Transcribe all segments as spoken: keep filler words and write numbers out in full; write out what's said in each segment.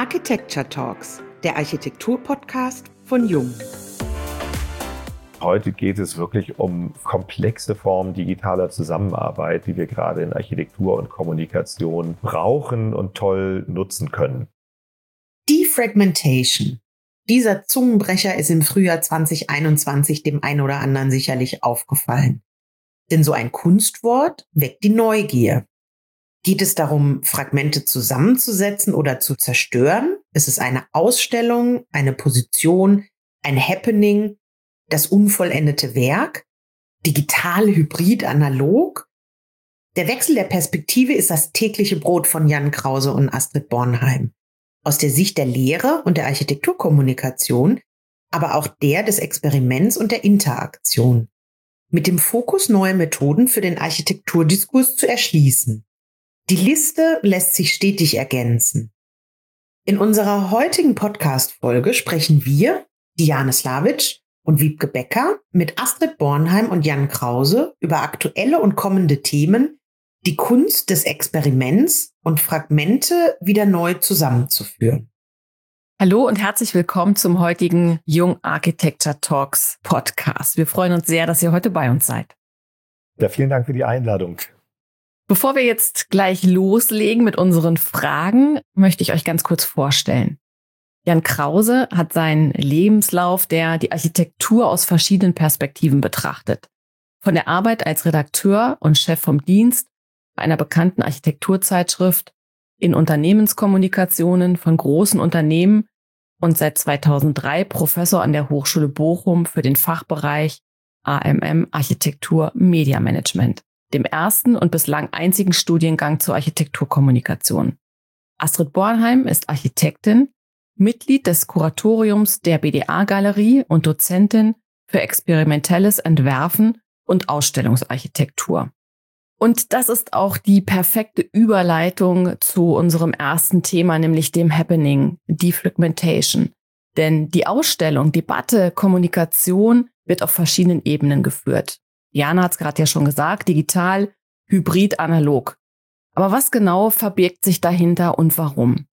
Architecture Talks, der Architektur-Podcast von Jung. Heute geht es wirklich um komplexe Formen digitaler Zusammenarbeit, die wir gerade in Architektur und Kommunikation brauchen und toll nutzen können. Defragmentation. Dieser Zungenbrecher ist im Frühjahr zwanzig einundzwanzig dem einen oder anderen sicherlich aufgefallen. Denn so ein Kunstwort weckt die Neugier. Geht es darum, Fragmente zusammenzusetzen oder zu zerstören? Ist es eine Ausstellung, eine Position, ein Happening, das unvollendete Werk? Digital, hybrid, analog? Der Wechsel der Perspektive ist das tägliche Brot von Jan Krause und Astrid Bornheim. Aus der Sicht der Lehre und der Architekturkommunikation, aber auch der des Experiments und der Interaktion. Mit dem Fokus, neue Methoden für den Architekturdiskurs zu erschließen. Die Liste lässt sich stetig ergänzen. In unserer heutigen Podcast-Folge sprechen wir, Diane Slavic und Wiebke Becker, mit Astrid Bornheim und Jan Krause über aktuelle und kommende Themen, die Kunst des Experiments und Fragmente wieder neu zusammenzuführen. Hallo und herzlich willkommen zum heutigen Jung Architecture Talks Podcast. Wir freuen uns sehr, dass ihr heute bei uns seid. Ja, vielen Dank für die Einladung. Bevor wir jetzt gleich loslegen mit unseren Fragen, möchte ich euch ganz kurz vorstellen. Jan Krause hat seinen Lebenslauf, der die Architektur aus verschiedenen Perspektiven betrachtet. Von der Arbeit als Redakteur und Chef vom Dienst bei einer bekannten Architekturzeitschrift, in Unternehmenskommunikationen von großen Unternehmen und seit zweitausenddrei Professor an der Hochschule Bochum für den Fachbereich A M M Architektur Media Management, dem ersten und bislang einzigen Studiengang zur Architekturkommunikation. Astrid Bornheim ist Architektin, Mitglied des Kuratoriums der B D A-Galerie und Dozentin für experimentelles Entwerfen und Ausstellungsarchitektur. Und das ist auch die perfekte Überleitung zu unserem ersten Thema, nämlich dem Happening, Defragmentation. Denn die Ausstellung, Debatte, Kommunikation wird auf verschiedenen Ebenen geführt. Jana hat es gerade ja schon gesagt, digital, hybrid, analog. Aber was genau verbirgt sich dahinter und warum?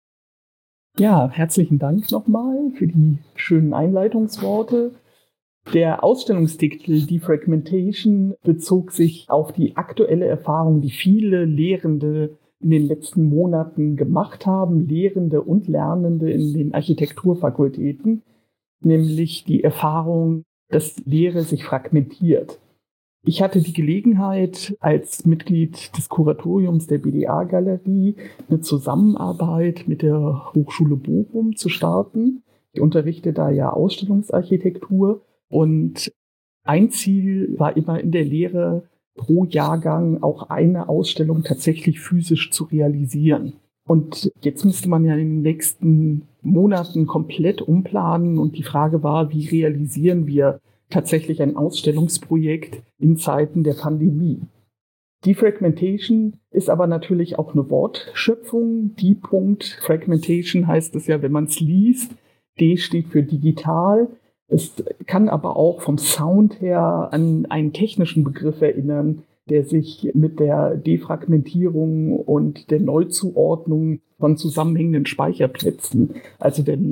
Ja, herzlichen Dank nochmal für die schönen Einleitungsworte. Der Ausstellungstitel Defragmentation bezog sich auf die aktuelle Erfahrung, die viele Lehrende in den letzten Monaten gemacht haben, Lehrende und Lernende in den Architekturfakultäten, nämlich die Erfahrung, dass Lehre sich fragmentiert. Ich hatte die Gelegenheit, als Mitglied des Kuratoriums der B D A-Galerie eine Zusammenarbeit mit der Hochschule Bochum zu starten. Ich unterrichte da ja Ausstellungsarchitektur und ein Ziel war immer in der Lehre, pro Jahrgang auch eine Ausstellung tatsächlich physisch zu realisieren. Und jetzt müsste man ja in den nächsten Monaten komplett umplanen und die Frage war, wie realisieren wir tatsächlich ein Ausstellungsprojekt in Zeiten der Pandemie. Defragmentation ist aber natürlich auch eine Wortschöpfung. Die-Fragmentation heißt es ja, wenn man es liest. D steht für digital. Es kann aber auch vom Sound her an einen technischen Begriff erinnern, der sich mit der Defragmentierung und der Neuzuordnung von zusammenhängenden Speicherplätzen, also der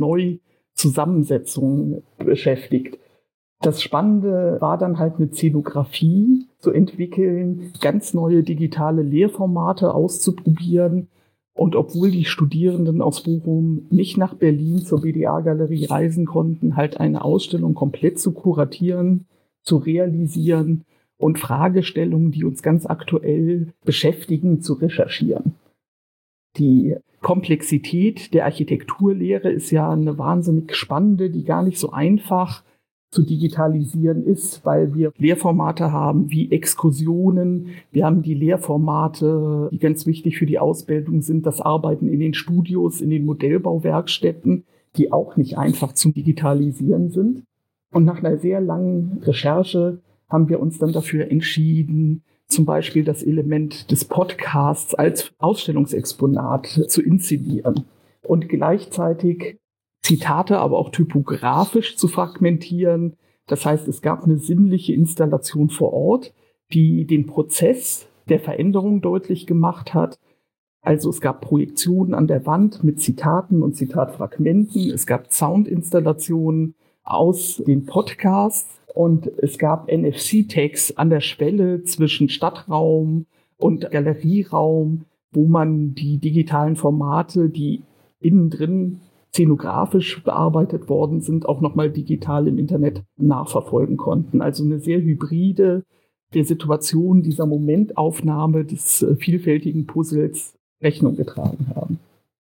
Neuzusammensetzung beschäftigt. Das Spannende war dann halt eine Szenografie zu entwickeln, ganz neue digitale Lehrformate auszuprobieren. Und obwohl die Studierenden aus Bochum nicht nach Berlin zur B D A-Galerie reisen konnten, halt eine Ausstellung komplett zu kuratieren, zu realisieren und Fragestellungen, die uns ganz aktuell beschäftigen, zu recherchieren. Die Komplexität der Architekturlehre ist ja eine wahnsinnig spannende, die gar nicht so einfach zu digitalisieren ist, weil wir Lehrformate haben wie Exkursionen. Wir haben die Lehrformate, die ganz wichtig für die Ausbildung sind, das Arbeiten in den Studios, in den Modellbauwerkstätten, die auch nicht einfach zu digitalisieren sind. Und nach einer sehr langen Recherche haben wir uns dann dafür entschieden, zum Beispiel das Element des Podcasts als Ausstellungsexponat zu inszenieren und gleichzeitig Zitate, aber auch typografisch zu fragmentieren. Das heißt, es gab eine sinnliche Installation vor Ort, die den Prozess der Veränderung deutlich gemacht hat, Also es gab Projektionen an der Wand mit Zitaten und Zitatfragmenten. Es gab Soundinstallationen aus den Podcasts und es gab N F C-Tags an der Schwelle zwischen Stadtraum und Galerieraum, wo man die digitalen Formate, die innen drin szenografisch bearbeitet worden sind, auch nochmal digital im Internet nachverfolgen konnten. Also eine sehr hybride der Situation dieser Momentaufnahme des äh, vielfältigen Puzzles Rechnung getragen haben.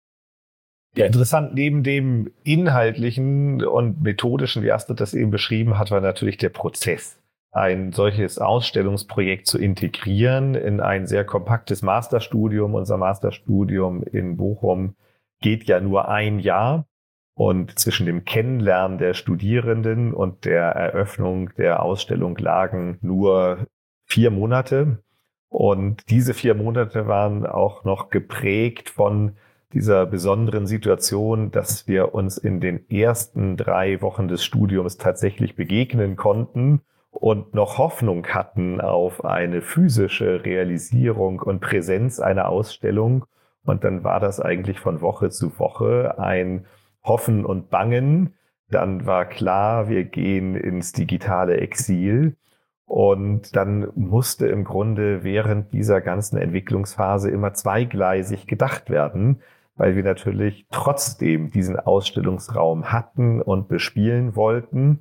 Ja, interessant, neben dem inhaltlichen und methodischen, wie Astrid das eben beschrieben hat, war natürlich der Prozess. Ein solches Ausstellungsprojekt zu integrieren in ein sehr kompaktes Masterstudium. Unser Masterstudium in Bochum geht ja nur ein Jahr. Und zwischen dem Kennenlernen der Studierenden und der Eröffnung der Ausstellung lagen nur vier Monate. Und diese vier Monate waren auch noch geprägt von dieser besonderen Situation, dass wir uns in den ersten drei Wochen des Studiums tatsächlich begegnen konnten und noch Hoffnung hatten auf eine physische Realisierung und Präsenz einer Ausstellung. Und dann war das eigentlich von Woche zu Woche ein Hoffen und Bangen. Dann war klar, wir gehen ins digitale Exil. Und dann musste im Grunde während dieser ganzen Entwicklungsphase immer zweigleisig gedacht werden, weil wir natürlich trotzdem diesen Ausstellungsraum hatten und bespielen wollten,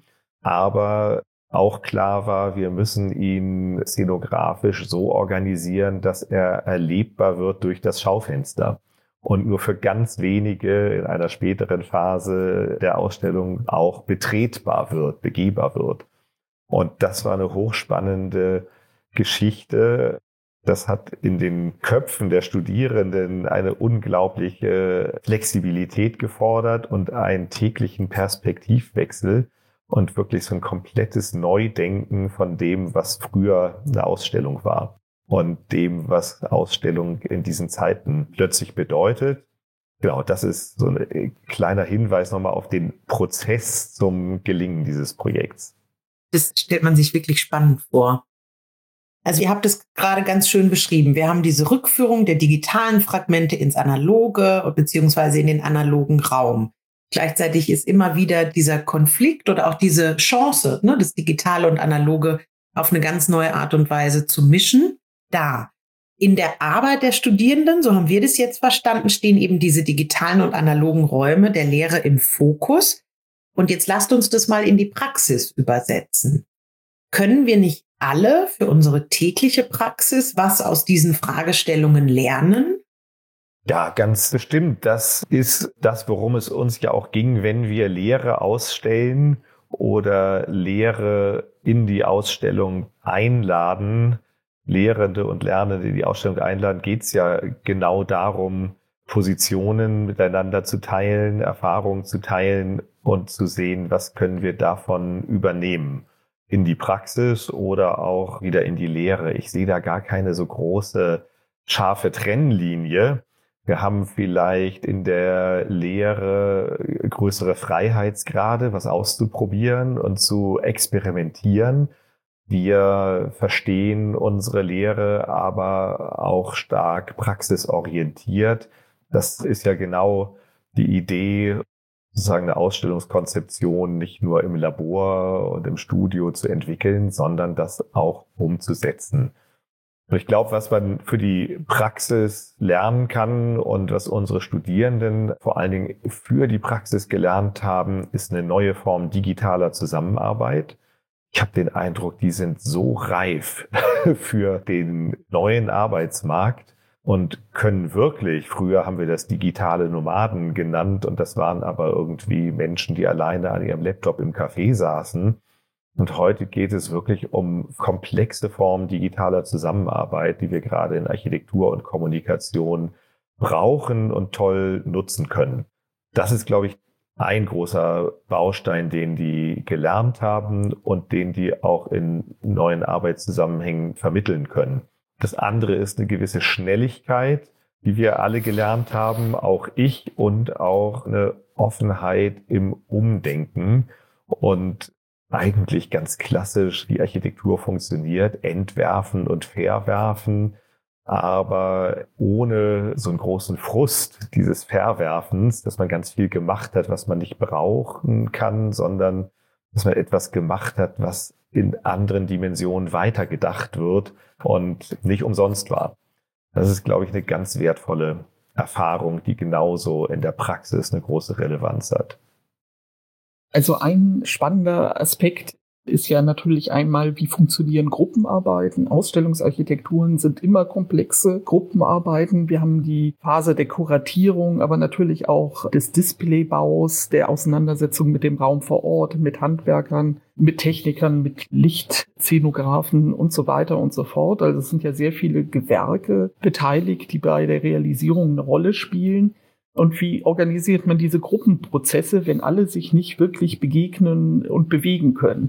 aber auch klar war, wir müssen ihn szenografisch so organisieren, dass er erlebbar wird durch das Schaufenster und nur für ganz wenige in einer späteren Phase der Ausstellung auch betretbar wird, begehbar wird. Und das war eine hochspannende Geschichte. Das hat in den Köpfen der Studierenden eine unglaubliche Flexibilität gefordert und einen täglichen Perspektivwechsel und wirklich so ein komplettes Neudenken von dem, was früher eine Ausstellung war und dem, was Ausstellung in diesen Zeiten plötzlich bedeutet. Genau, das ist so ein kleiner Hinweis nochmal auf den Prozess zum Gelingen dieses Projekts. Das stellt man sich wirklich spannend vor. Also ihr habt es gerade ganz schön beschrieben. Wir haben diese Rückführung der digitalen Fragmente ins Analoge beziehungsweise in den analogen Raum. Gleichzeitig ist immer wieder dieser Konflikt oder auch diese Chance, ne, das Digitale und Analoge auf eine ganz neue Art und Weise zu mischen, da. In der Arbeit der Studierenden, so haben wir das jetzt verstanden, stehen eben diese digitalen und analogen Räume der Lehre im Fokus. Und jetzt lasst uns das mal in die Praxis übersetzen. Können wir nicht alle für unsere tägliche Praxis was aus diesen Fragestellungen lernen? Ja, ganz bestimmt. Das ist das, worum es uns ja auch ging, wenn wir Lehre ausstellen oder Lehre in die Ausstellung einladen. Lehrende und Lernende in die Ausstellung einladen, geht es ja genau darum, Positionen miteinander zu teilen, Erfahrungen zu teilen und zu sehen, was können wir davon übernehmen in die Praxis oder auch wieder in die Lehre. Ich sehe da gar keine so große, scharfe Trennlinie. Wir haben vielleicht in der Lehre größere Freiheitsgrade, was auszuprobieren und zu experimentieren. Wir verstehen unsere Lehre aber auch stark praxisorientiert. Das ist ja genau die Idee, sozusagen eine Ausstellungskonzeption nicht nur im Labor und im Studio zu entwickeln, sondern das auch umzusetzen. Und ich glaube, was man für die Praxis lernen kann und was unsere Studierenden vor allen Dingen für die Praxis gelernt haben, ist eine neue Form digitaler Zusammenarbeit. Ich habe den Eindruck, die sind so reif für den neuen Arbeitsmarkt und können wirklich, früher haben wir das digitale Nomaden genannt und das waren aber irgendwie Menschen, die alleine an ihrem Laptop im Café saßen. Und heute geht es wirklich um komplexe Formen digitaler Zusammenarbeit, die wir gerade in Architektur und Kommunikation brauchen und toll nutzen können. Das ist, glaube ich, ein großer Baustein, den die gelernt haben und den die auch in neuen Arbeitszusammenhängen vermitteln können. Das andere ist eine gewisse Schnelligkeit, die wir alle gelernt haben, auch ich, und auch eine Offenheit im Umdenken und eigentlich ganz klassisch, wie Architektur funktioniert, entwerfen und verwerfen, aber ohne so einen großen Frust dieses Verwerfens, dass man ganz viel gemacht hat, was man nicht brauchen kann, sondern dass man etwas gemacht hat, was in anderen Dimensionen weitergedacht wird und nicht umsonst war. Das ist, glaube ich, eine ganz wertvolle Erfahrung, die genauso in der Praxis eine große Relevanz hat. Also ein spannender Aspekt ist ja natürlich einmal, wie funktionieren Gruppenarbeiten. Ausstellungsarchitekturen sind immer komplexe Gruppenarbeiten. Wir haben die Phase der Kuratierung, aber natürlich auch des Displaybaus, der Auseinandersetzung mit dem Raum vor Ort, mit Handwerkern, mit Technikern, mit Lichtszenografen und so weiter und so fort. Also es sind ja sehr viele Gewerke beteiligt, die bei der Realisierung eine Rolle spielen. Und wie organisiert man diese Gruppenprozesse, wenn alle sich nicht wirklich begegnen und bewegen können?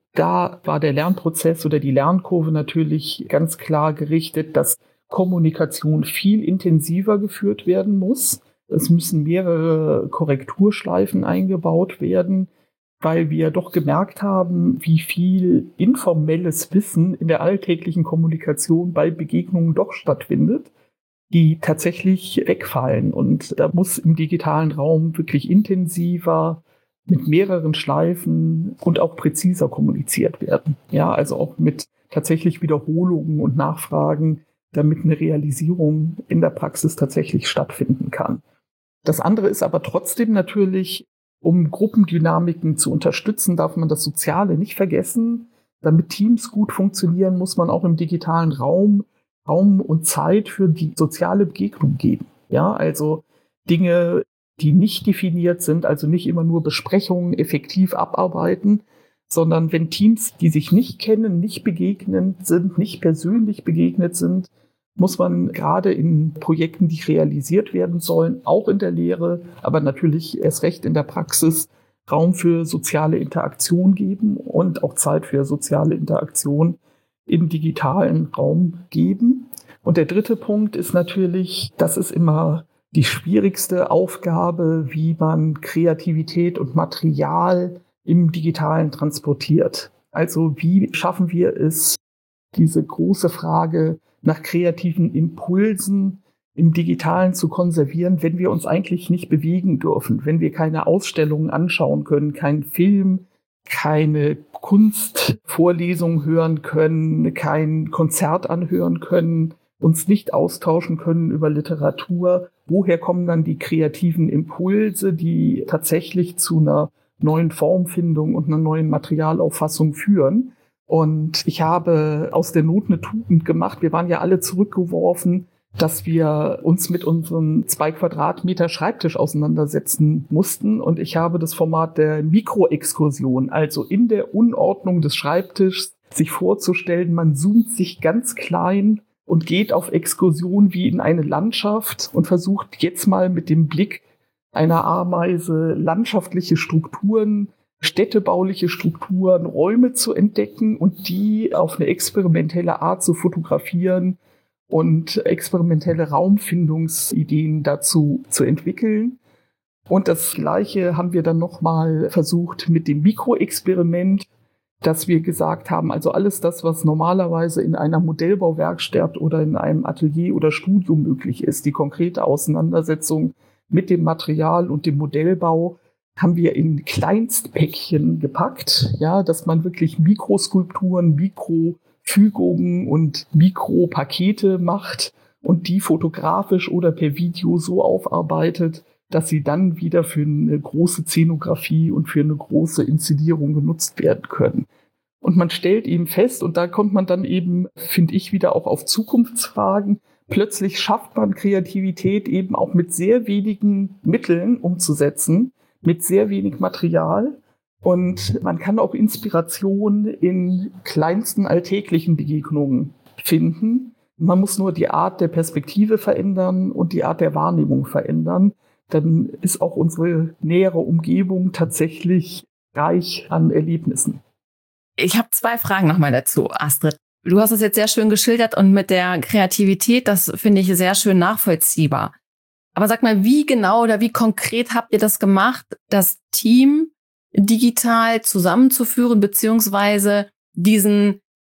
Da war der Lernprozess oder die Lernkurve natürlich ganz klar gerichtet, dass Kommunikation viel intensiver geführt werden muss. Es müssen mehrere Korrekturschleifen eingebaut werden, weil wir doch gemerkt haben, wie viel informelles Wissen in der alltäglichen Kommunikation bei Begegnungen doch stattfindet, die tatsächlich wegfallen. Und da muss im digitalen Raum wirklich intensiver mit mehreren Schleifen und auch präziser kommuniziert werden. Ja, also auch mit tatsächlich Wiederholungen und Nachfragen, damit eine Realisierung in der Praxis tatsächlich stattfinden kann. Das andere ist aber trotzdem natürlich, um Gruppendynamiken zu unterstützen, darf man das Soziale nicht vergessen. Damit Teams gut funktionieren, muss man auch im digitalen Raum Raum und Zeit für die soziale Begegnung geben. Ja, also Dinge, die nicht definiert sind, also nicht immer nur Besprechungen effektiv abarbeiten, sondern wenn Teams, die sich nicht kennen, nicht begegnet sind, nicht persönlich begegnet sind, muss man gerade in Projekten, die realisiert werden sollen, auch in der Lehre, aber natürlich erst recht in der Praxis, Raum für soziale Interaktion geben und auch Zeit für soziale Interaktion im digitalen Raum geben. Und der dritte Punkt ist natürlich, das ist immer die schwierigste Aufgabe, wie man Kreativität und Material im Digitalen transportiert. Also wie schaffen wir es, diese große Frage nach kreativen Impulsen im Digitalen zu konservieren, wenn wir uns eigentlich nicht bewegen dürfen, wenn wir keine Ausstellungen anschauen können, keinen Film, keine Kunstvorlesung hören können, kein Konzert anhören können, uns nicht austauschen können über Literatur. Woher kommen dann die kreativen Impulse, die tatsächlich zu einer neuen Formfindung und einer neuen Materialauffassung führen? Und ich habe aus der Not eine Tugend gemacht. Wir waren ja alle zurückgeworfen, dass wir uns mit unserem zwei Quadratmeter Schreibtisch auseinandersetzen mussten. Und ich habe das Format der Mikroexkursion, also in der Unordnung des Schreibtischs, sich vorzustellen, man zoomt sich ganz klein und geht auf Exkursion wie in eine Landschaft und versucht jetzt mal mit dem Blick einer Ameise landschaftliche Strukturen, städtebauliche Strukturen, Räume zu entdecken und die auf eine experimentelle Art zu fotografieren und experimentelle Raumfindungsideen dazu zu entwickeln. Und das Gleiche haben wir dann nochmal versucht mit dem Mikroexperiment, dass wir gesagt haben, also alles das, was normalerweise in einer Modellbauwerkstatt oder in einem Atelier oder Studio möglich ist, die konkrete Auseinandersetzung mit dem Material und dem Modellbau, haben wir in Kleinstpäckchen gepackt, ja, dass man wirklich Mikroskulpturen, Mikrofügungen und Mikropakete macht und die fotografisch oder per Video so aufarbeitet, dass sie dann wieder für eine große Szenografie und für eine große Inszenierung genutzt werden können. Und man stellt eben fest, und da kommt man dann eben, finde ich, wieder auch auf Zukunftsfragen, plötzlich schafft man Kreativität eben auch mit sehr wenigen Mitteln umzusetzen, mit sehr wenig Material. Und man kann auch Inspiration in kleinsten alltäglichen Begegnungen finden. Man muss nur die Art der Perspektive verändern und die Art der Wahrnehmung verändern. Dann ist auch unsere nähere Umgebung tatsächlich reich an Erlebnissen. Ich habe zwei Fragen nochmal dazu, Astrid. Du hast es jetzt sehr schön geschildert und mit der Kreativität, das finde ich sehr schön nachvollziehbar. Aber sag mal, wie genau oder wie konkret habt ihr das gemacht, das Team digital zusammenzuführen, beziehungsweise diesen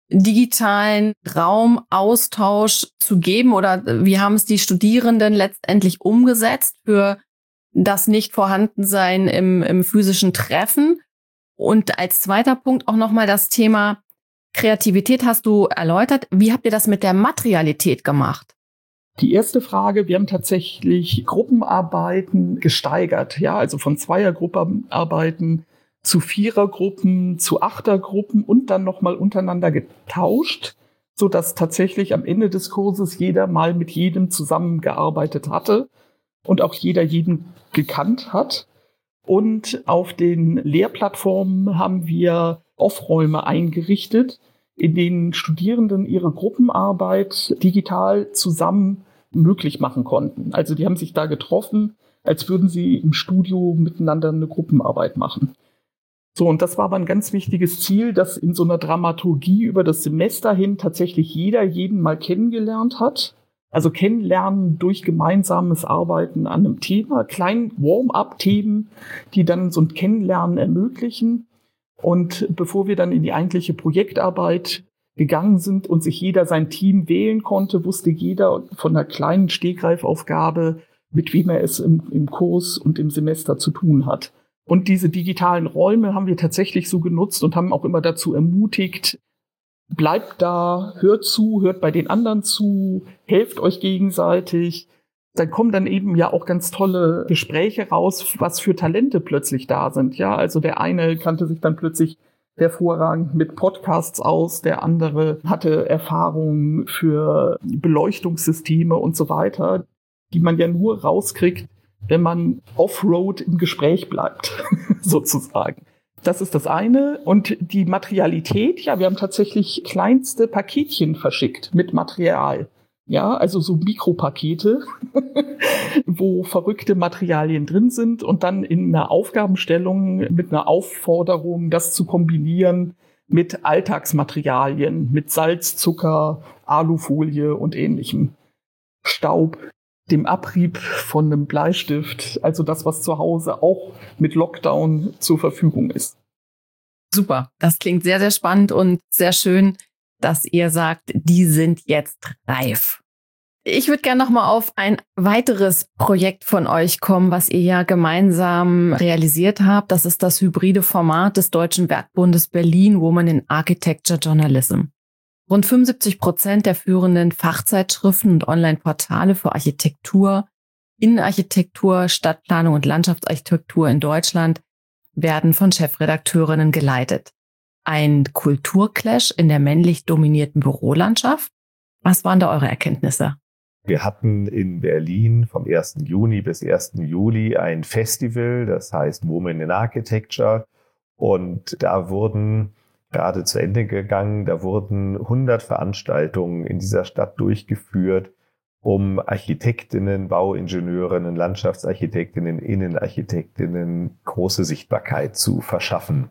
digitalen Raumaustausch zu geben oder wie haben es die Studierenden letztendlich umgesetzt für das Nicht-Vorhandensein im, im physischen Treffen? Und als zweiter Punkt auch nochmal das Thema Kreativität hast du erläutert. Wie habt ihr das mit der Materialität gemacht? Die erste Frage, wir haben tatsächlich Gruppenarbeiten gesteigert, ja, also von Zweiergruppenarbeiten zu Vierergruppen, zu Achtergruppen und dann nochmal untereinander getauscht, sodass tatsächlich am Ende des Kurses jeder mal mit jedem zusammengearbeitet hatte und auch jeder jeden gekannt hat. Und auf den Lehrplattformen haben wir Off-Räume eingerichtet, in denen Studierenden ihre Gruppenarbeit digital zusammen möglich machen konnten. Also die haben sich da getroffen, als würden sie im Studio miteinander eine Gruppenarbeit machen. So, und das war aber ein ganz wichtiges Ziel, dass in so einer Dramaturgie über das Semester hin tatsächlich jeder jeden mal kennengelernt hat. Also kennenlernen durch gemeinsames Arbeiten an einem Thema, kleinen Warm-up-Themen, die dann so ein Kennenlernen ermöglichen. Und bevor wir dann in die eigentliche Projektarbeit gegangen sind und sich jeder sein Team wählen konnte, wusste jeder von einer kleinen Stehgreifaufgabe, mit wem er es im, im Kurs und im Semester zu tun hat. Und diese digitalen Räume haben wir tatsächlich so genutzt und haben auch immer dazu ermutigt, bleibt da, hört zu, hört bei den anderen zu, helft euch gegenseitig. Dann kommen dann eben ja auch ganz tolle Gespräche raus, was für Talente plötzlich da sind. Ja, also der eine kannte sich dann plötzlich hervorragend mit Podcasts aus, der andere hatte Erfahrungen für Beleuchtungssysteme und so weiter, die man ja nur rauskriegt, wenn man off-road im Gespräch bleibt, sozusagen. Das ist das eine. Und die Materialität, ja, wir haben tatsächlich kleinste Paketchen verschickt mit Material. Ja, also so Mikropakete, wo verrückte Materialien drin sind und dann in einer Aufgabenstellung mit einer Aufforderung, das zu kombinieren mit Alltagsmaterialien, mit Salz, Zucker, Alufolie und ähnlichem. Staub, dem Abrieb von einem Bleistift, also das, was zu Hause auch mit Lockdown zur Verfügung ist. Super, das klingt sehr, sehr spannend und sehr schön, dass ihr sagt, die sind jetzt reif. Ich würde gerne noch mal auf ein weiteres Projekt von euch kommen, was ihr ja gemeinsam realisiert habt. Das ist das hybride Format des Deutschen Werkbundes Berlin Women in Architecture Journalism. Rund fünfundsiebzig Prozent der führenden Fachzeitschriften und Online-Portale für Architektur, Innenarchitektur, Stadtplanung und Landschaftsarchitektur in Deutschland werden von Chefredakteurinnen geleitet. Ein Kulturclash in der männlich dominierten Bürolandschaft? Was waren da eure Erkenntnisse? Wir hatten in Berlin vom ersten Juni bis ersten Juli ein Festival, das heißt Women in Architecture. Und da wurden, gerade zu Ende gegangen, da wurden hundert Veranstaltungen in dieser Stadt durchgeführt, um Architektinnen, Bauingenieurinnen, Landschaftsarchitektinnen, Innenarchitektinnen große Sichtbarkeit zu verschaffen.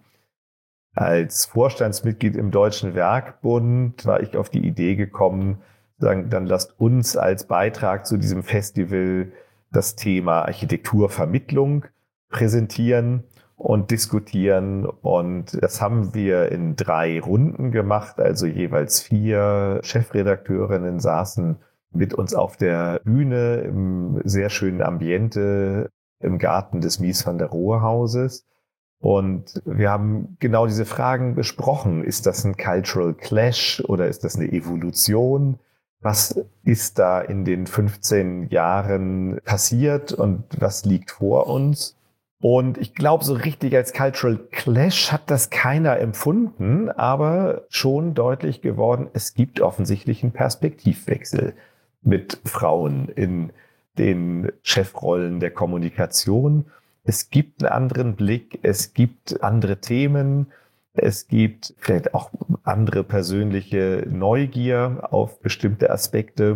Als Vorstandsmitglied im Deutschen Werkbund war ich auf die Idee gekommen, sagen, dann lasst uns als Beitrag zu diesem Festival das Thema Architekturvermittlung präsentieren und diskutieren. Und das haben wir in drei Runden gemacht, also jeweils vier Chefredakteurinnen saßen mit uns auf der Bühne im sehr schönen Ambiente im Garten des Mies van der Rohe Hauses. Und wir haben genau diese Fragen besprochen. Ist das ein Cultural Clash oder ist das eine Evolution? Was ist da in den fünfzehn Jahren passiert und was liegt vor uns? Und ich glaube, so richtig als Cultural Clash hat das keiner empfunden, aber schon deutlich geworden, es gibt offensichtlich einen Perspektivwechsel mit Frauen in den Chefrollen der Kommunikation. Es gibt einen anderen Blick, es gibt andere Themen, es gibt vielleicht auch andere persönliche Neugier auf bestimmte Aspekte.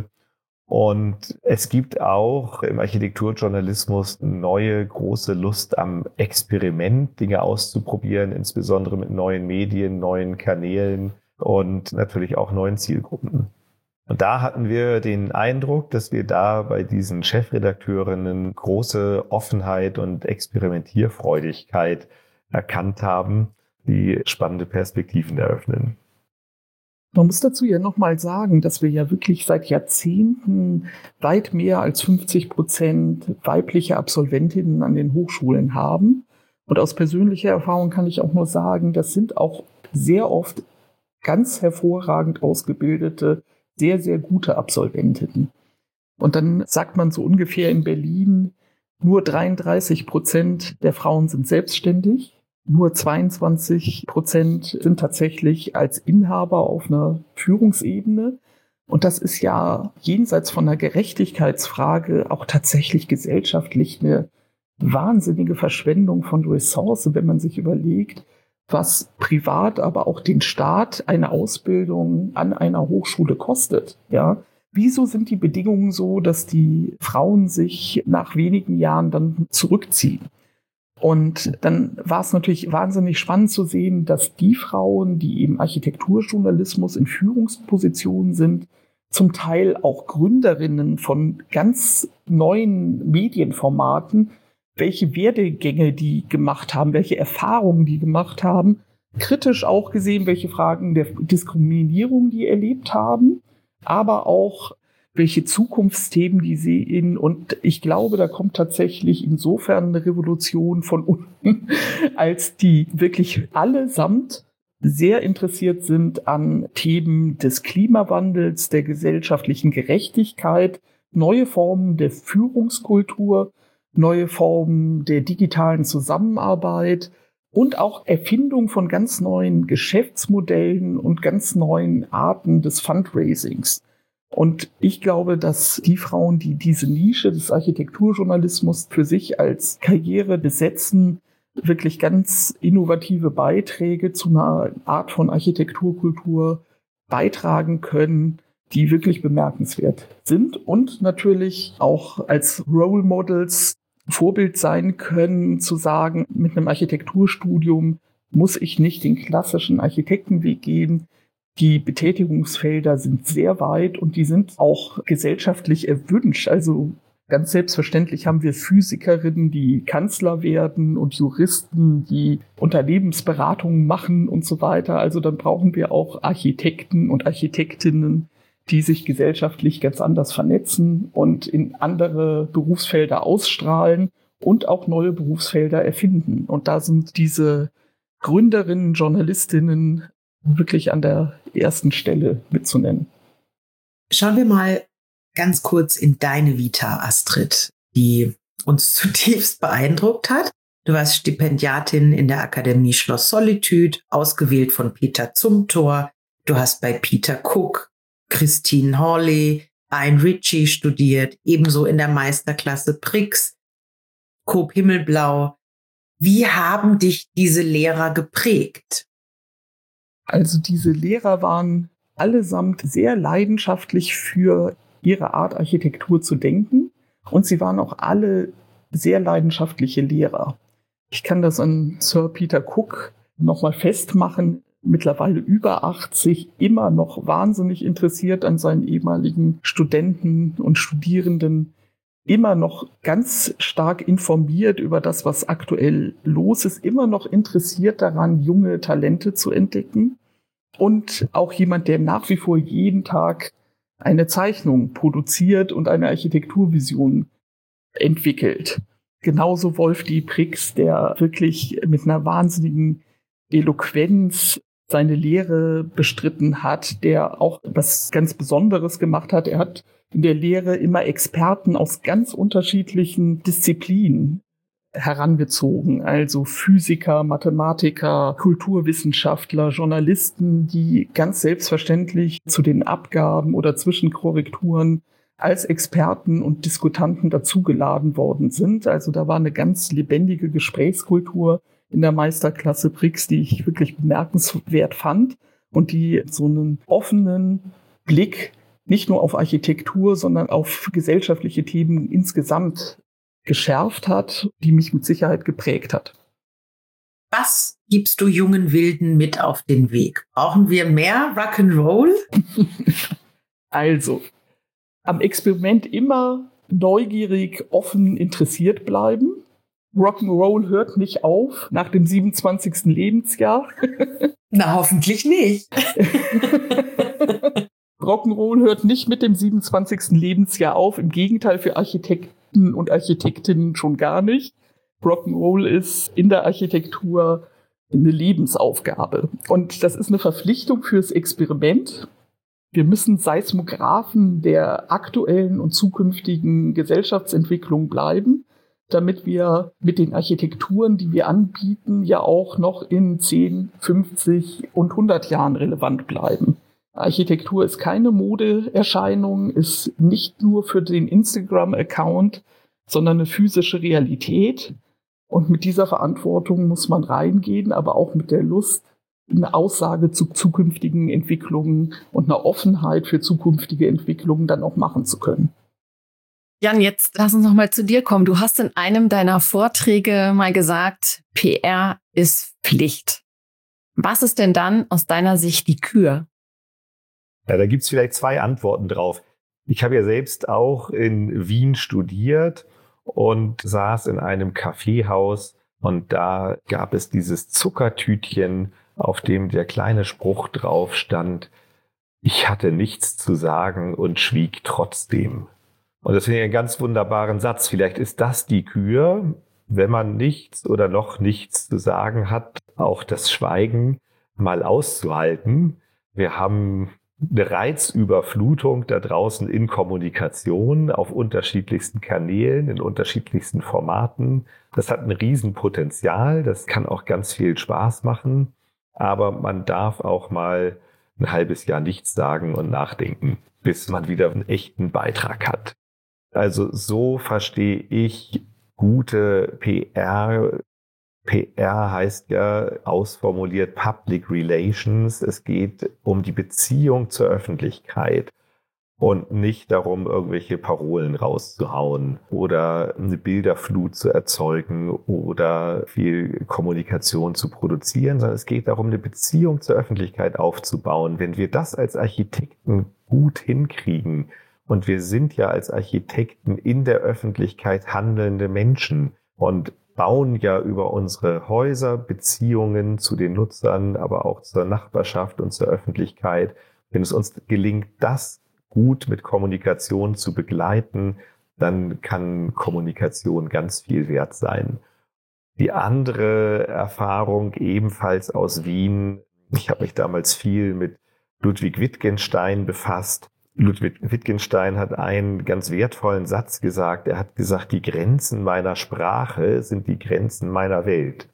Und es gibt auch im Architekturjournalismus neue große Lust am Experiment, Dinge auszuprobieren, insbesondere mit neuen Medien, neuen Kanälen und natürlich auch neuen Zielgruppen. Und da hatten wir den Eindruck, dass wir da bei diesen Chefredakteurinnen große Offenheit und Experimentierfreudigkeit erkannt haben, die spannende Perspektiven eröffnen. Man muss dazu ja nochmal sagen, dass wir ja wirklich seit Jahrzehnten weit mehr als fünfzig Prozent weibliche Absolventinnen an den Hochschulen haben. Und aus persönlicher Erfahrung kann ich auch nur sagen, das sind auch sehr oft ganz hervorragend ausgebildete, sehr, sehr gute Absolventinnen. Und dann sagt man so ungefähr in Berlin, nur dreiunddreißig Prozent der Frauen sind selbstständig. Nur zweiundzwanzig Prozent sind tatsächlich als Inhaber auf einer Führungsebene. Und das ist ja jenseits von einer Gerechtigkeitsfrage auch tatsächlich gesellschaftlich eine wahnsinnige Verschwendung von Ressourcen, wenn man sich überlegt, was privat, aber auch den Staat eine Ausbildung an einer Hochschule kostet. Ja, wieso sind die Bedingungen so, dass die Frauen sich nach wenigen Jahren dann zurückziehen? Und dann war es natürlich wahnsinnig spannend zu sehen, dass die Frauen, die im Architekturjournalismus in Führungspositionen sind, zum Teil auch Gründerinnen von ganz neuen Medienformaten, welche Werdegänge die gemacht haben, welche Erfahrungen die gemacht haben, kritisch auch gesehen, welche Fragen der Diskriminierung die erlebt haben, aber auch welche Zukunftsthemen die sehen. Und ich glaube, da kommt tatsächlich insofern eine Revolution von unten, als die wirklich allesamt sehr interessiert sind an Themen des Klimawandels, der gesellschaftlichen Gerechtigkeit, neue Formen der Führungskultur, neue Formen der digitalen Zusammenarbeit und auch Erfindung von ganz neuen Geschäftsmodellen und ganz neuen Arten des Fundraisings. Und ich glaube, dass die Frauen, die diese Nische des Architekturjournalismus für sich als Karriere besetzen, wirklich ganz innovative Beiträge zu einer Art von Architekturkultur beitragen können, die wirklich bemerkenswert sind und natürlich auch als Role Models Vorbild sein können, zu sagen, mit einem Architekturstudium muss ich nicht den klassischen Architektenweg gehen. Die Betätigungsfelder sind sehr weit und die sind auch gesellschaftlich erwünscht. Also ganz selbstverständlich haben wir Physikerinnen, die Kanzler werden und Juristen, die Unternehmensberatungen machen und so weiter. Also dann brauchen wir auch Architekten und Architektinnen, die sich gesellschaftlich ganz anders vernetzen und in andere Berufsfelder ausstrahlen und auch neue Berufsfelder erfinden. Und da sind diese Gründerinnen, Journalistinnen wirklich an der ersten Stelle mitzunennen. Schauen wir mal ganz kurz in deine Vita, Astrid, die uns zutiefst beeindruckt hat. Du warst Stipendiatin in der Akademie Schloss Solitude, ausgewählt von Peter Zumthor. Du hast bei Peter Cook, Christine Hawley, Ian Ritchie studiert, ebenso in der Meisterklasse Prix, Coop Himmelblau. Wie haben dich diese Lehrer geprägt? Also diese Lehrer waren allesamt sehr leidenschaftlich für ihre Art, Architektur zu denken. Und sie waren auch alle sehr leidenschaftliche Lehrer. Ich kann das an Sir Peter Cook nochmal festmachen. Mittlerweile über achtzig, immer noch wahnsinnig interessiert an seinen ehemaligen Studenten und Studierenden, immer noch ganz stark informiert über das, was aktuell los ist, immer noch interessiert daran, junge Talente zu entdecken und auch jemand, der nach wie vor jeden Tag eine Zeichnung produziert und eine Architekturvision entwickelt. Genauso Wolf D. Prix, der wirklich mit einer wahnsinnigen Eloquenz seine Lehre bestritten hat, der auch was ganz Besonderes gemacht hat. Er hat in der Lehre immer Experten aus ganz unterschiedlichen Disziplinen herangezogen, also Physiker, Mathematiker, Kulturwissenschaftler, Journalisten, die ganz selbstverständlich zu den Abgaben oder Zwischenkorrekturen als Experten und Diskutanten dazugeladen worden sind. Also da war eine ganz lebendige Gesprächskultur in der Meisterklasse Prix, die ich wirklich bemerkenswert fand und die so einen offenen Blick nicht nur auf Architektur, sondern auf gesellschaftliche Themen insgesamt geschärft hat, die mich mit Sicherheit geprägt hat. Was gibst du jungen Wilden mit auf den Weg? Brauchen wir mehr Rock'n'Roll? Also, am Experiment immer neugierig, offen, interessiert bleiben. Rock'n'Roll hört nicht auf nach dem siebenundzwanzigsten Lebensjahr. Na, hoffentlich nicht. Rock'n'Roll hört nicht mit dem siebenundzwanzigsten Lebensjahr auf. Im Gegenteil, für Architekten und Architektinnen schon gar nicht. Rock'n'Roll ist in der Architektur eine Lebensaufgabe. Und das ist eine Verpflichtung fürs Experiment. Wir müssen Seismographen der aktuellen und zukünftigen Gesellschaftsentwicklung bleiben, damit wir mit den Architekturen, die wir anbieten, ja auch noch in zehn, fünfzig und hundert Jahren relevant bleiben. Architektur ist keine Modeerscheinung, ist nicht nur für den Instagram-Account, sondern eine physische Realität. Und mit dieser Verantwortung muss man reingehen, aber auch mit der Lust, eine Aussage zu zukünftigen Entwicklungen und eine Offenheit für zukünftige Entwicklungen dann auch machen zu können. Jan, jetzt lass uns noch mal zu dir kommen. Du hast in einem deiner Vorträge mal gesagt, P R ist Pflicht. Was ist denn dann aus deiner Sicht die Kür? Ja, da gibt es vielleicht zwei Antworten drauf. Ich habe ja selbst auch in Wien studiert und saß in einem Kaffeehaus und da gab es dieses Zuckertütchen, auf dem der kleine Spruch drauf stand: Ich hatte nichts zu sagen und schwieg trotzdem. Und das finde ich einen ganz wunderbaren Satz. Vielleicht ist das die Kür, wenn man nichts oder noch nichts zu sagen hat, auch das Schweigen mal auszuhalten. Wir haben eine Reizüberflutung da draußen in Kommunikation auf unterschiedlichsten Kanälen, in unterschiedlichsten Formaten. Das hat ein Riesenpotenzial, das kann auch ganz viel Spaß machen, aber man darf auch mal ein halbes Jahr nichts sagen und nachdenken, bis man wieder einen echten Beitrag hat. Also so verstehe ich gute P R. P R heißt ja ausformuliert Public Relations. Es geht um die Beziehung zur Öffentlichkeit und nicht darum, irgendwelche Parolen rauszuhauen oder eine Bilderflut zu erzeugen oder viel Kommunikation zu produzieren, sondern es geht darum, eine Beziehung zur Öffentlichkeit aufzubauen. Wenn wir das als Architekten gut hinkriegen, und wir sind ja als Architekten in der Öffentlichkeit handelnde Menschen und bauen ja über unsere Häuser Beziehungen zu den Nutzern, aber auch zur Nachbarschaft und zur Öffentlichkeit. Wenn es uns gelingt, das gut mit Kommunikation zu begleiten, dann kann Kommunikation ganz viel wert sein. Die andere Erfahrung ebenfalls aus Wien, ich habe mich damals viel mit Ludwig Wittgenstein befasst. Ludwig Wittgenstein hat einen ganz wertvollen Satz gesagt. Er hat gesagt, die Grenzen meiner Sprache sind die Grenzen meiner Welt.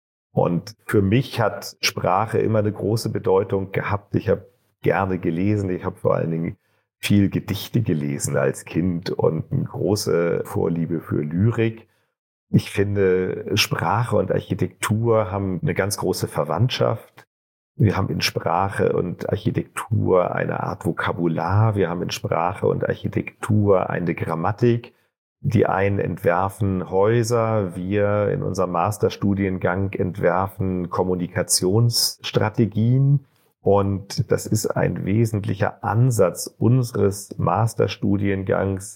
Und für mich hat Sprache immer eine große Bedeutung gehabt. Ich habe gerne gelesen. Ich habe vor allen Dingen viel Gedichte gelesen als Kind und eine große Vorliebe für Lyrik. Ich finde, Sprache und Architektur haben eine ganz große Verwandtschaft. Wir haben in Sprache und Architektur eine Art Vokabular. Wir haben in Sprache und Architektur eine Grammatik. Die einen entwerfen Häuser. Wir in unserem Masterstudiengang entwerfen Kommunikationsstrategien. Und das ist ein wesentlicher Ansatz unseres Masterstudiengangs,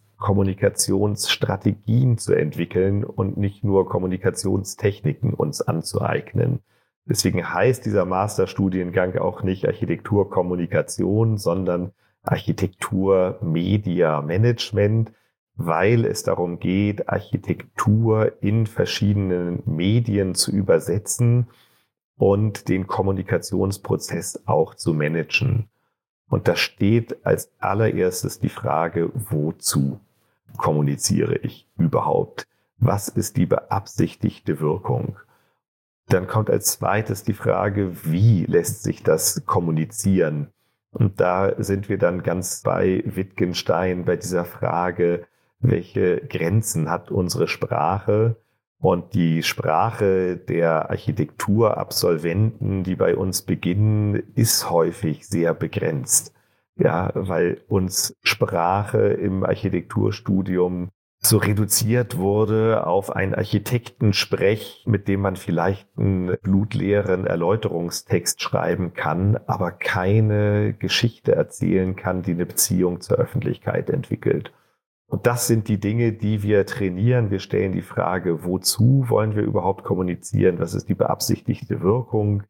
Kommunikationsstrategien zu entwickeln und nicht nur Kommunikationstechniken uns anzueignen. Deswegen heißt dieser Masterstudiengang auch nicht Architekturkommunikation, sondern Architektur Media Management, weil es darum geht, Architektur in verschiedenen Medien zu übersetzen und den Kommunikationsprozess auch zu managen. Und da steht als allererstes die Frage, wozu kommuniziere ich überhaupt? Was ist die beabsichtigte Wirkung? Dann kommt als zweites die Frage, wie lässt sich das kommunizieren? Und da sind wir dann ganz bei Wittgenstein, bei dieser Frage, welche Grenzen hat unsere Sprache? Und die Sprache der Architekturabsolventen, die bei uns beginnen, ist häufig sehr begrenzt. Ja, weil uns Sprache im Architekturstudium so reduziert wurde auf einen Architektensprech, mit dem man vielleicht einen blutleeren Erläuterungstext schreiben kann, aber keine Geschichte erzählen kann, die eine Beziehung zur Öffentlichkeit entwickelt. Und das sind die Dinge, die wir trainieren. Wir stellen die Frage, wozu wollen wir überhaupt kommunizieren? Was ist die beabsichtigte Wirkung?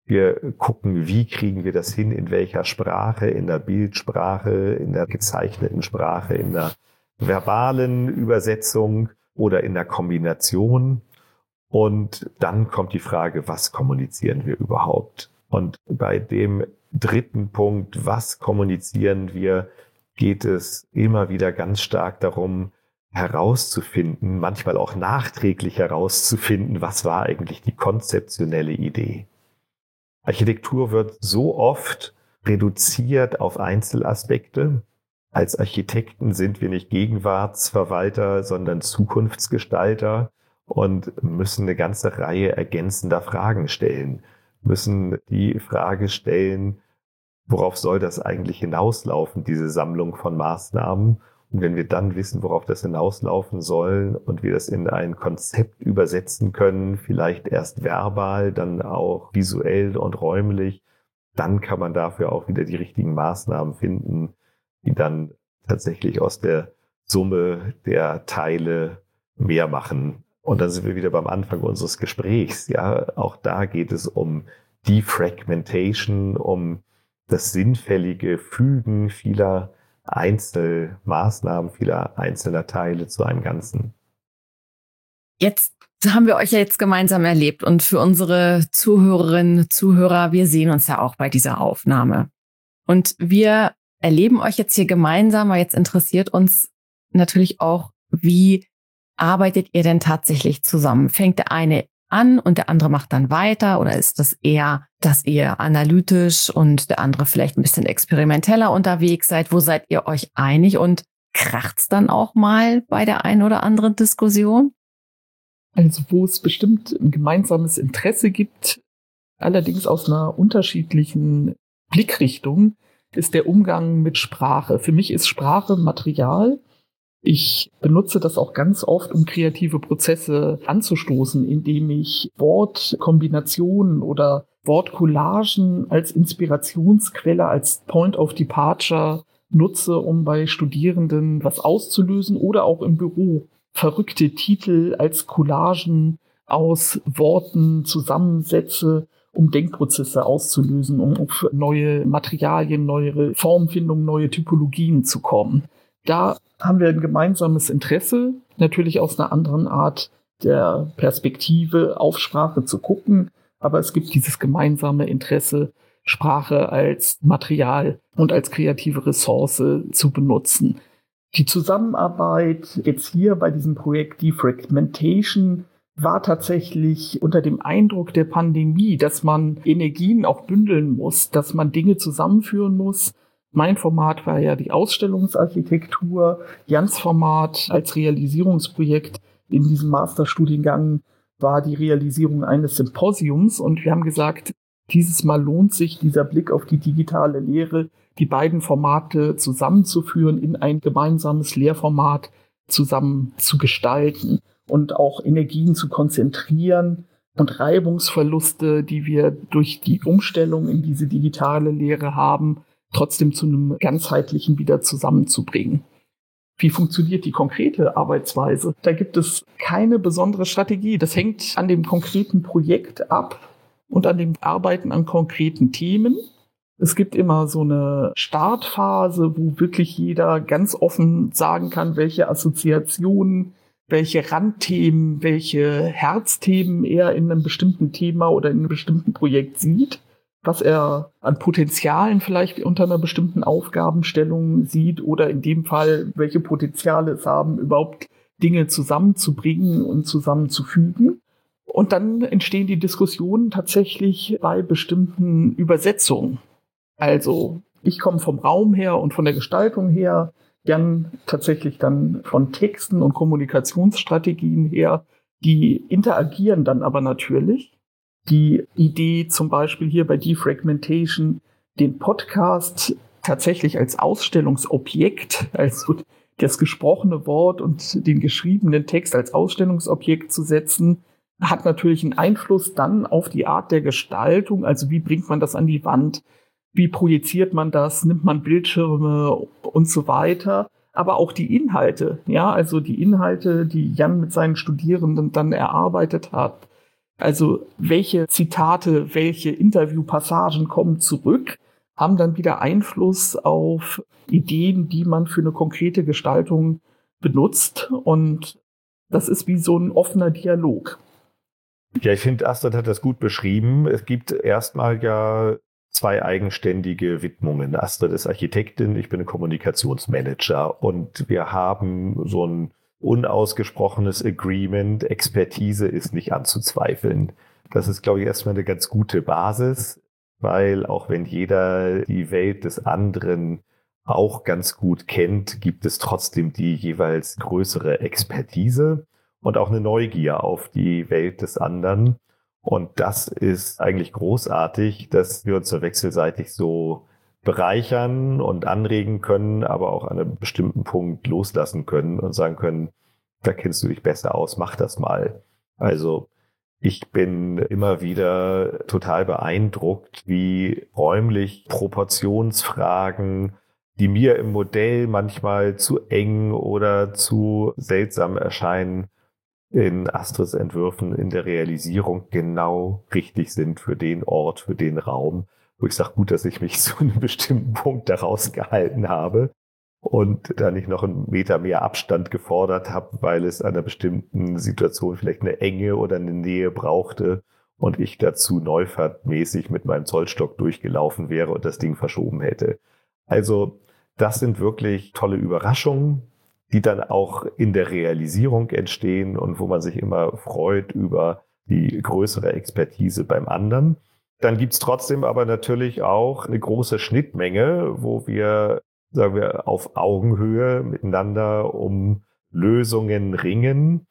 Wir gucken, wie kriegen wir das hin, in welcher Sprache, in der Bildsprache, in der gezeichneten Sprache, in der verbalen Übersetzung oder in der Kombination. Und dann kommt die Frage, was kommunizieren wir überhaupt? Und bei dem dritten Punkt, was kommunizieren wir, geht es immer wieder ganz stark darum, herauszufinden, manchmal auch nachträglich herauszufinden, was war eigentlich die konzeptionelle Idee. Architektur wird so oft reduziert auf Einzelaspekte. Als Architekten sind wir nicht Gegenwartsverwalter, sondern Zukunftsgestalter und müssen eine ganze Reihe ergänzender Fragen stellen. Müssen die Frage stellen, worauf soll das eigentlich hinauslaufen, diese Sammlung von Maßnahmen? Und wenn wir dann wissen, worauf das hinauslaufen soll und wir das in ein Konzept übersetzen können, vielleicht erst verbal, dann auch visuell und räumlich, dann kann man dafür auch wieder die richtigen Maßnahmen finden, die dann tatsächlich aus der Summe der Teile mehr machen. Und dann sind wir wieder beim Anfang unseres Gesprächs. Ja, auch da geht es um Defragmentation, um das sinnfällige Fügen vieler Einzelmaßnahmen, vieler einzelner Teile zu einem Ganzen. Jetzt haben wir euch ja jetzt gemeinsam erlebt und für unsere Zuhörerinnen, Zuhörer, wir sehen uns ja auch bei dieser Aufnahme. Und wir erleben euch jetzt hier gemeinsam, aber jetzt interessiert uns natürlich auch, wie arbeitet ihr denn tatsächlich zusammen? Fängt der eine an und der andere macht dann weiter? Oder ist das eher, dass ihr analytisch und der andere vielleicht ein bisschen experimenteller unterwegs seid? Wo seid ihr euch einig und kracht's dann auch mal bei der einen oder anderen Diskussion? Also wo es bestimmt ein gemeinsames Interesse gibt, allerdings aus einer unterschiedlichen Blickrichtung, ist der Umgang mit Sprache. Für mich ist Sprache Material. Ich benutze das auch ganz oft, um kreative Prozesse anzustoßen, indem ich Wortkombinationen oder Wortcollagen als Inspirationsquelle, als Point of Departure nutze, um bei Studierenden was auszulösen oder auch im Büro verrückte Titel als Collagen aus Worten zusammensetze, um Denkprozesse auszulösen, um auf neue Materialien, neue Formfindungen, neue Typologien zu kommen. Da haben wir ein gemeinsames Interesse, natürlich aus einer anderen Art der Perspektive auf Sprache zu gucken, aber es gibt dieses gemeinsame Interesse, Sprache als Material und als kreative Ressource zu benutzen. Die Zusammenarbeit jetzt hier bei diesem Projekt Defragmentation war tatsächlich unter dem Eindruck der Pandemie, dass man Energien auch bündeln muss, dass man Dinge zusammenführen muss. Mein Format war ja die Ausstellungsarchitektur. Jans Format als Realisierungsprojekt in diesem Masterstudiengang war die Realisierung eines Symposiums. Und wir haben gesagt, dieses Mal lohnt sich dieser Blick auf die digitale Lehre, die beiden Formate zusammenzuführen, in ein gemeinsames Lehrformat zusammen zu gestalten und auch Energien zu konzentrieren und Reibungsverluste, die wir durch die Umstellung in diese digitale Lehre haben, trotzdem zu einem ganzheitlichen wieder zusammenzubringen. Wie funktioniert die konkrete Arbeitsweise? Da gibt es keine besondere Strategie. Das hängt an dem konkreten Projekt ab und an dem Arbeiten an konkreten Themen. Es gibt immer so eine Startphase, wo wirklich jeder ganz offen sagen kann, welche Assoziationen, welche Randthemen, welche Herzthemen er in einem bestimmten Thema oder in einem bestimmten Projekt sieht, was er an Potenzialen vielleicht unter einer bestimmten Aufgabenstellung sieht oder in dem Fall, welche Potenziale es haben, überhaupt Dinge zusammenzubringen und zusammenzufügen. Und dann entstehen die Diskussionen tatsächlich bei bestimmten Übersetzungen. Also ich komme vom Raum her und von der Gestaltung her, Jan tatsächlich dann von Texten und Kommunikationsstrategien her, die interagieren dann aber natürlich. Die Idee zum Beispiel hier bei Defragmentation, den Podcast tatsächlich als Ausstellungsobjekt, also das gesprochene Wort und den geschriebenen Text als Ausstellungsobjekt zu setzen, hat natürlich einen Einfluss dann auf die Art der Gestaltung. Also wie bringt man das an die Wand? Wie projiziert man das? Nimmt man Bildschirme und so weiter? Aber auch die Inhalte, ja, also die Inhalte, die Jan mit seinen Studierenden dann erarbeitet hat, Also welche Zitate, welche Interviewpassagen kommen zurück, haben dann wieder Einfluss auf Ideen, die man für eine konkrete Gestaltung benutzt. Und das ist wie so ein offener Dialog. Ja, ich finde, Astrid hat das gut beschrieben. Es gibt erstmal ja zwei eigenständige Widmungen. Astrid ist Architektin, ich bin ein Kommunikationsmanager und wir haben so ein unausgesprochenes Agreement, Expertise ist nicht anzuzweifeln. Das ist, glaube ich, erstmal eine ganz gute Basis, weil auch wenn jeder die Welt des anderen auch ganz gut kennt, gibt es trotzdem die jeweils größere Expertise und auch eine Neugier auf die Welt des anderen. Und das ist eigentlich großartig, dass wir uns so wechselseitig so bereichern und anregen können, aber auch an einem bestimmten Punkt loslassen können und sagen können, da kennst du dich besser aus, mach das mal. Also ich bin immer wieder total beeindruckt, wie räumlich Proportionsfragen, die mir im Modell manchmal zu eng oder zu seltsam erscheinen, in Astrids Entwürfen in der Realisierung genau richtig sind für den Ort, für den Raum, wo ich sage, gut, dass ich mich zu einem bestimmten Punkt daraus gehalten habe und da nicht noch einen Meter mehr Abstand gefordert habe, weil es einer bestimmten Situation vielleicht eine Enge oder eine Nähe brauchte und ich dazu neufahrtmäßig mit meinem Zollstock durchgelaufen wäre und das Ding verschoben hätte. Also das sind wirklich tolle Überraschungen, die dann auch in der Realisierung entstehen und wo man sich immer freut über die größere Expertise beim anderen. Dann gibt's trotzdem aber natürlich auch eine große Schnittmenge, wo wir, sagen wir, auf Augenhöhe miteinander um Lösungen ringen.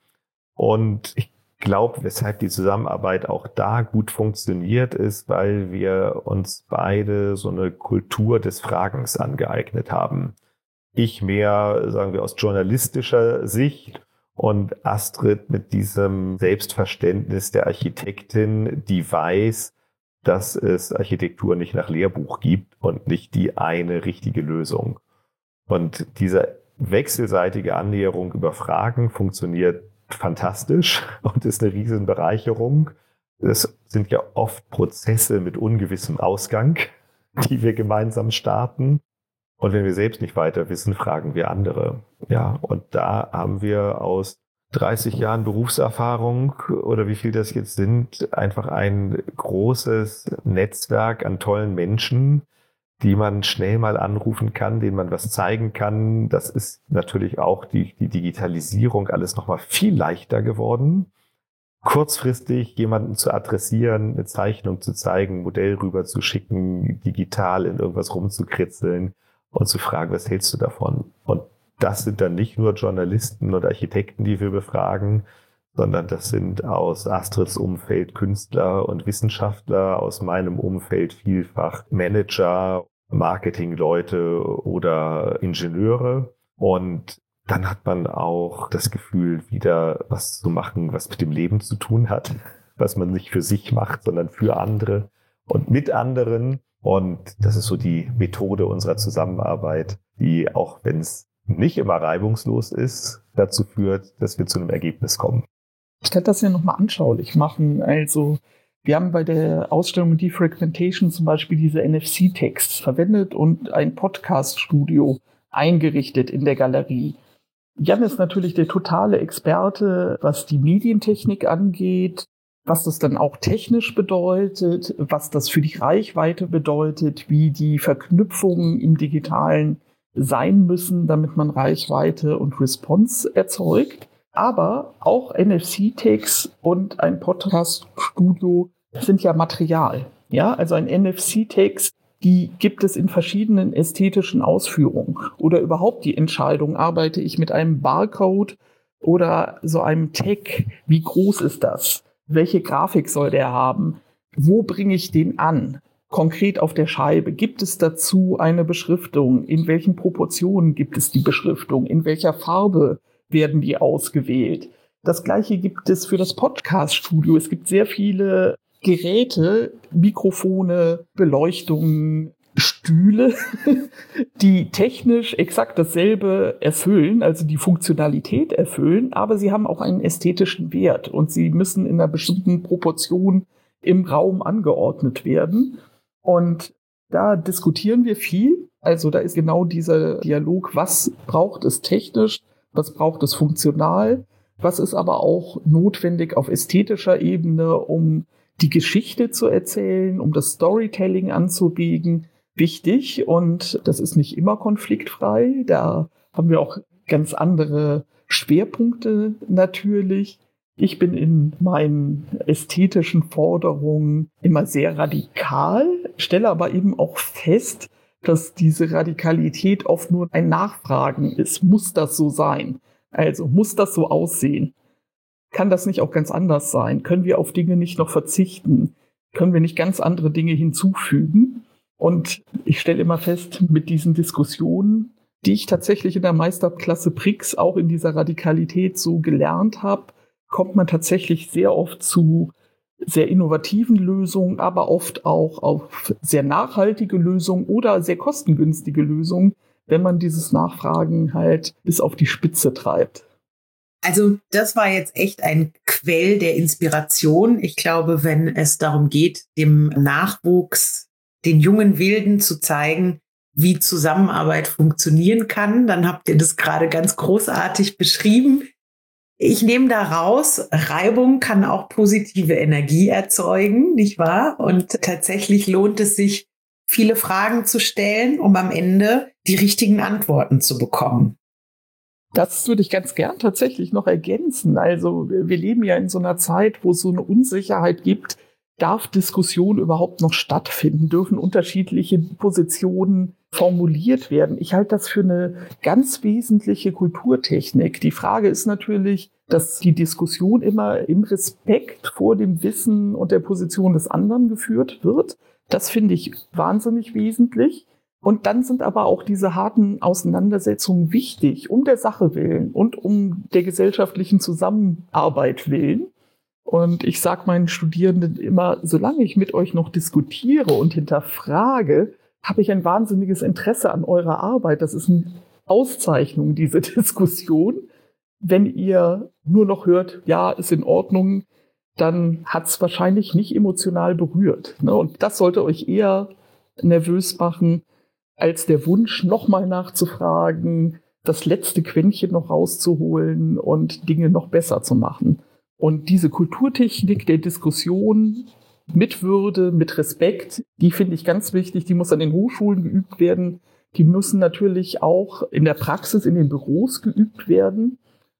Und ich glaube, weshalb die Zusammenarbeit auch da gut funktioniert, ist, weil wir uns beide so eine Kultur des Fragens angeeignet haben. Ich mehr, sagen wir, aus journalistischer Sicht und Astrid mit diesem Selbstverständnis der Architektin, die weiß, dass es Architektur nicht nach Lehrbuch gibt und nicht die eine richtige Lösung. Und diese wechselseitige Annäherung über Fragen funktioniert fantastisch und ist eine riesen Bereicherung. Es sind ja oft Prozesse mit ungewissem Ausgang, die wir gemeinsam starten. Und wenn wir selbst nicht weiter wissen, fragen wir andere. Ja, und da haben wir aus dreißig Jahren Berufserfahrung oder wie viel das jetzt sind, einfach ein großes Netzwerk an tollen Menschen, die man schnell mal anrufen kann, denen man was zeigen kann. Das ist natürlich auch die, die Digitalisierung alles nochmal viel leichter geworden. Kurzfristig jemanden zu adressieren, eine Zeichnung zu zeigen, ein Modell rüber zu schicken, digital in irgendwas rumzukritzeln und zu fragen, was hältst du davon? Und das sind dann nicht nur Journalisten und Architekten, die wir befragen, sondern das sind aus Astrids Umfeld Künstler und Wissenschaftler, aus meinem Umfeld vielfach Manager, Marketingleute oder Ingenieure. Und dann hat man auch das Gefühl, wieder was zu machen, was mit dem Leben zu tun hat, was man nicht für sich macht, sondern für andere und mit anderen. Und das ist so die Methode unserer Zusammenarbeit, die, auch wenn es nicht immer reibungslos ist, dazu führt, dass wir zu einem Ergebnis kommen. Ich kann das ja nochmal anschaulich machen. Also wir haben bei der Ausstellung Defragmentation zum Beispiel diese N F C-Tags verwendet und ein Podcast-Studio eingerichtet in der Galerie. Jan ist natürlich der totale Experte, was die Medientechnik angeht, was das dann auch technisch bedeutet, was das für die Reichweite bedeutet, wie die Verknüpfungen im Digitalen sein müssen, damit man Reichweite und Response erzeugt. Aber auch N F C-Tags und ein Podcast-Studio sind ja Material. Ja, also ein N F C-Tags, die gibt es in verschiedenen ästhetischen Ausführungen. Oder überhaupt die Entscheidung, arbeite ich mit einem Barcode oder so einem Tag? Wie groß ist das? Welche Grafik soll der haben? Wo bringe ich den an? Konkret auf der Scheibe. Gibt es dazu eine Beschriftung? In welchen Proportionen gibt es die Beschriftung? In welcher Farbe werden die ausgewählt? Das Gleiche gibt es für das Podcast-Studio. Es gibt sehr viele Geräte, Mikrofone, Beleuchtungen, Stühle, die technisch exakt dasselbe erfüllen, also die Funktionalität erfüllen, aber sie haben auch einen ästhetischen Wert und sie müssen in einer bestimmten Proportion im Raum angeordnet werden. Und da diskutieren wir viel. Also da ist genau dieser Dialog, was braucht es technisch, was braucht es funktional, was ist aber auch notwendig auf ästhetischer Ebene, um die Geschichte zu erzählen, um das Storytelling anzuregen, wichtig. Und das ist nicht immer konfliktfrei. Da haben wir auch ganz andere Schwerpunkte natürlich. Ich bin in meinen ästhetischen Forderungen immer sehr radikal, stelle aber eben auch fest, dass diese Radikalität oft nur ein Nachfragen ist. Muss das so sein? Also muss das so aussehen? Kann das nicht auch ganz anders sein? Können wir auf Dinge nicht noch verzichten? Können wir nicht ganz andere Dinge hinzufügen? Und ich stelle immer fest, mit diesen Diskussionen, die ich tatsächlich in der Meisterklasse P R I X auch in dieser Radikalität so gelernt habe, kommt man tatsächlich sehr oft zu sehr innovativen Lösungen, aber oft auch auf sehr nachhaltige Lösungen oder sehr kostengünstige Lösungen, wenn man dieses Nachfragen halt bis auf die Spitze treibt. Also das war jetzt echt ein Quell der Inspiration. Ich glaube, wenn es darum geht, dem Nachwuchs, den jungen Wilden zu zeigen, wie Zusammenarbeit funktionieren kann, dann habt ihr das gerade ganz großartig beschrieben. Ich nehme da raus, Reibung kann auch positive Energie erzeugen, nicht wahr? Und tatsächlich lohnt es sich, viele Fragen zu stellen, um am Ende die richtigen Antworten zu bekommen. Das würde ich ganz gern tatsächlich noch ergänzen. Also wir leben ja in so einer Zeit, wo es so eine Unsicherheit gibt. Darf Diskussion überhaupt noch stattfinden? Dürfen unterschiedliche Positionen formuliert werden? Ich halte das für eine ganz wesentliche Kulturtechnik. Die Frage ist natürlich, dass die Diskussion immer im Respekt vor dem Wissen und der Position des anderen geführt wird. Das finde ich wahnsinnig wesentlich. Und dann sind aber auch diese harten Auseinandersetzungen wichtig, um der Sache willen und um der gesellschaftlichen Zusammenarbeit willen. Und ich sage meinen Studierenden immer, solange ich mit euch noch diskutiere und hinterfrage, habe ich ein wahnsinniges Interesse an eurer Arbeit. Das ist eine Auszeichnung, diese Diskussion. Wenn ihr nur noch hört, ja, ist in Ordnung, dann hat es wahrscheinlich nicht emotional berührt. Und das sollte euch eher nervös machen, als der Wunsch, nochmal nachzufragen, das letzte Quäntchen noch rauszuholen und Dinge noch besser zu machen. Und diese Kulturtechnik der Diskussion mit Würde, mit Respekt, die finde ich ganz wichtig. Die muss an den Hochschulen geübt werden. Die müssen natürlich auch in der Praxis, in den Büros geübt werden.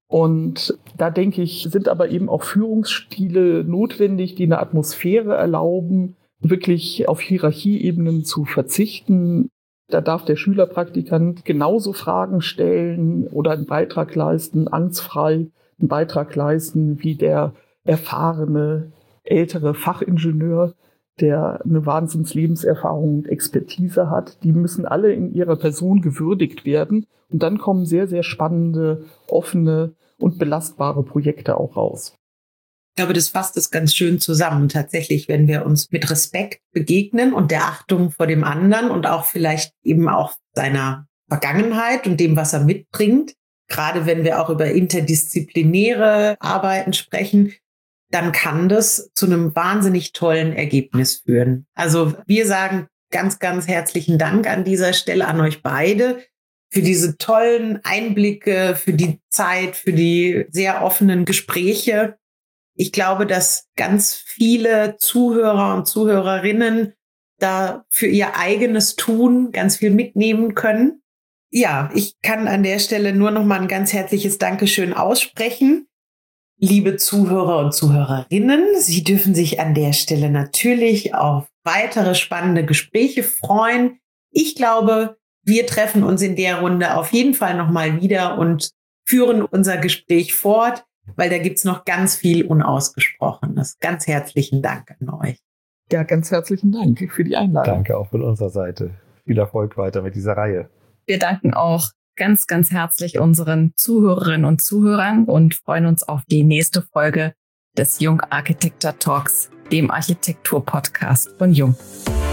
Und da denke ich, sind aber eben auch Führungsstile notwendig, die eine Atmosphäre erlauben, wirklich auf Hierarchieebenen zu verzichten. Da darf der Schülerpraktikant genauso Fragen stellen oder einen Beitrag leisten, angstfrei einen Beitrag leisten, wie der erfahrene, ältere Fachingenieur, der eine Wahnsinns-Lebenserfahrung und Expertise hat. Die müssen alle in ihrer Person gewürdigt werden. Und dann kommen sehr, sehr spannende, offene und belastbare Projekte auch raus. Ich glaube, das fasst es ganz schön zusammen. Tatsächlich, wenn wir uns mit Respekt begegnen und der Achtung vor dem anderen und auch vielleicht eben auch seiner Vergangenheit und dem, was er mitbringt, gerade wenn wir auch über interdisziplinäre Arbeiten sprechen, dann kann das zu einem wahnsinnig tollen Ergebnis führen. Also wir sagen ganz, ganz herzlichen Dank an dieser Stelle an euch beide für diese tollen Einblicke, für die Zeit, für die sehr offenen Gespräche. Ich glaube, dass ganz viele Zuhörer und Zuhörerinnen da für ihr eigenes Tun ganz viel mitnehmen können. Ja, ich kann an der Stelle nur noch mal ein ganz herzliches Dankeschön aussprechen. Liebe Zuhörer und Zuhörerinnen, Sie dürfen sich an der Stelle natürlich auf weitere spannende Gespräche freuen. Ich glaube, wir treffen uns in der Runde auf jeden Fall noch mal wieder und führen unser Gespräch fort, weil da gibt's noch ganz viel Unausgesprochenes. Ganz herzlichen Dank an euch. Ja, ganz herzlichen Dank für die Einladung. Danke auch von unserer Seite. Viel Erfolg weiter mit dieser Reihe. Wir danken auch ganz, ganz herzlich unseren Zuhörerinnen und Zuhörern und freuen uns auf die nächste Folge des Jung Architecture Talks, dem Architektur-Podcast von Jung.